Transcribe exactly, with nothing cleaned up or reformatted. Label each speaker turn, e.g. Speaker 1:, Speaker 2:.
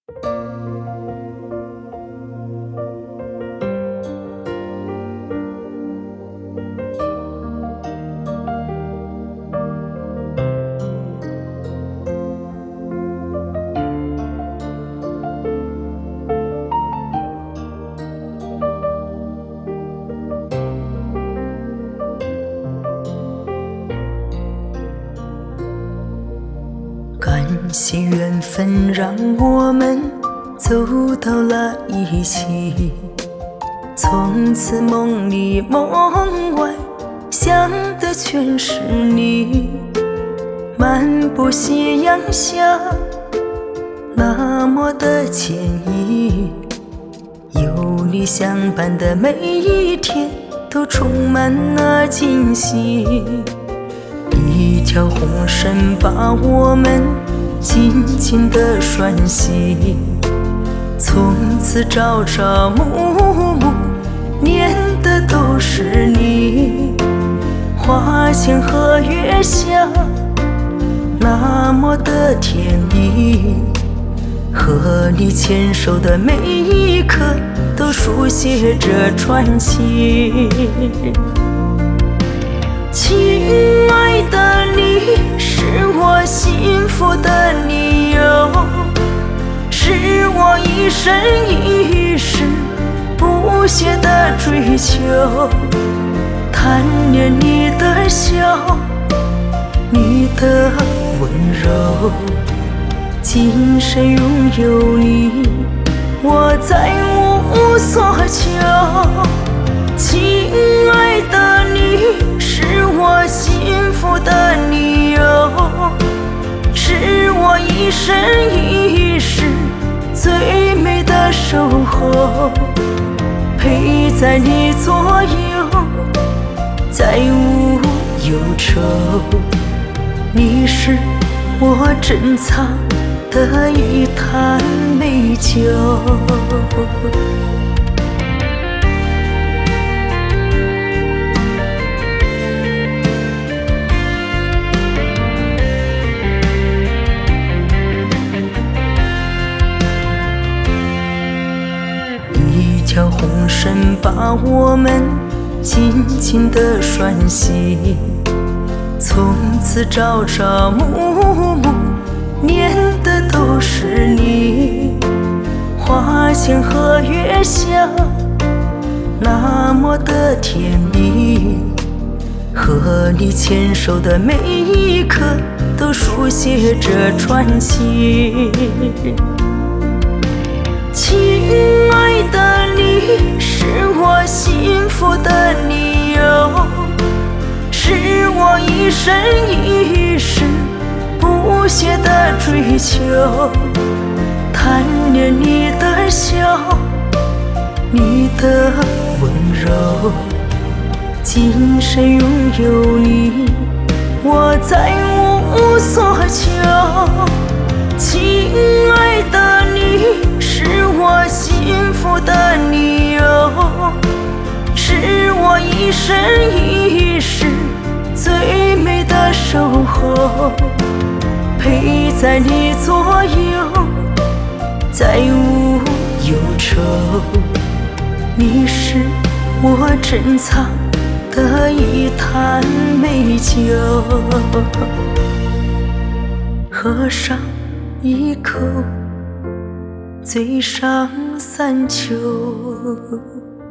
Speaker 1: 感谢缘分让我们走到了一起，从此梦里梦外想的全是你。漫步夕阳下，那么的惬意，有你相伴的每一天都充满了惊喜。一条红绳把我们紧紧地拴系，从此朝朝暮暮念的都是你。花前和月下那么的甜蜜，和你牵手的每一刻都书写着传奇。亲爱的你，是我幸福的理由，是我一生一世不懈的追求。贪恋你的笑，你的温柔，今生拥有你，我再无所求。亲爱的你，是我幸福的理由，是我一生一世最美的守候。陪在你左右，再无忧愁。你是我珍藏的一坛美酒。一条红绳把我们紧紧地拴系，从此朝朝暮暮念的都是你。花前和月下那么的甜蜜，和你牵手的每一刻都书写着传奇。亲爱的你，是我幸福的理由，是我一生一世不懈的追求。贪恋你的笑，你的温柔，今生拥有你，我再无所求。亲爱的你，是我幸福的理由，是我一生一世最美的守候。陪在你左右，再无忧愁。你是我珍藏的一坛美酒。喝上一口，醉上三秋。